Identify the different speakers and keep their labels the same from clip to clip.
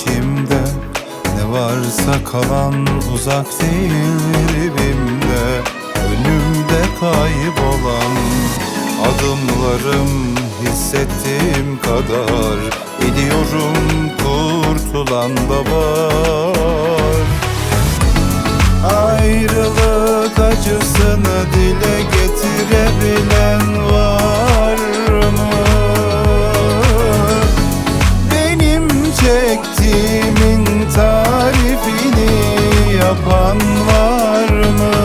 Speaker 1: içimde, ne varsa kalan uzak değil dibimde. Önümde kaybolan adımlarım, hissettiğim kadar biliyorum kurtulan da var. Ayrılık acısını dile getirebilen var mı? Benim çektiğimin tarifini yapan var mı?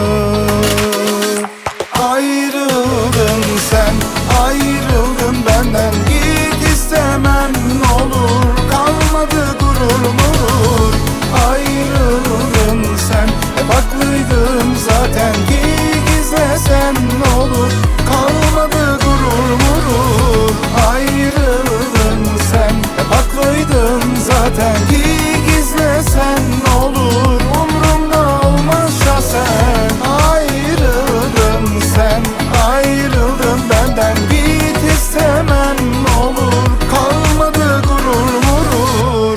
Speaker 1: Ayrıldın sen, ayrıldın benden, git istemem ne olur, kalmadı gurur murur. Ayrıldın sen, hep haklıydın zaten, gizlesen ne olur, kalmadı gurur murur. Ayrıldın sen, hep haklıydın zaten, gizlesen ne olur, umrumda olmaz şahsen. Ayrıldın sen, ayrıldın benden, git istemem ne olur, kalmadı gurur murur.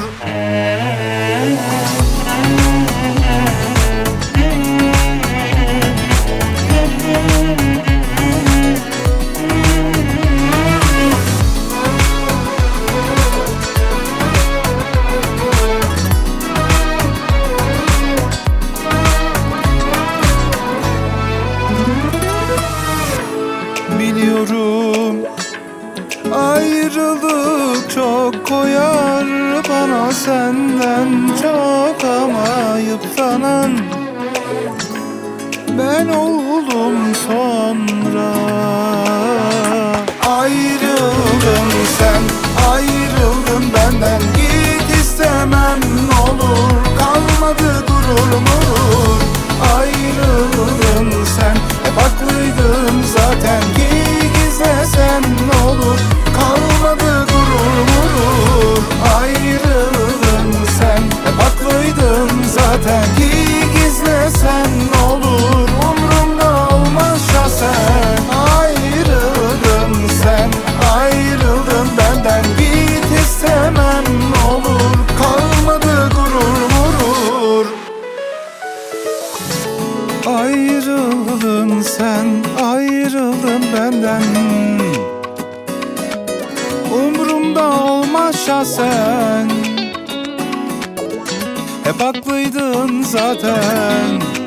Speaker 1: Biliyorum ayrılık çok koyar bana senden çok, ama yıpranan ben oldum sonra. Ayrıldın sen, ayrıldın benden, git istemem ne olur, kalmadı gurur murur. Ayrıldın sen, hep haklıydın zaten, gizlesen ne olur, kalmadı gurur murur. Ayrıldın sen, hep haklıydın zaten, gizlesen ne olur, umrumda olmaz şahsen. Ayrıldın sen, ayrıldın benden, git istemem ne olur, kalmadı gurur murur. Ayrıldın sen, ayrıldın benden, umrumda olmaz şahsen. Hep haklıydın zaten,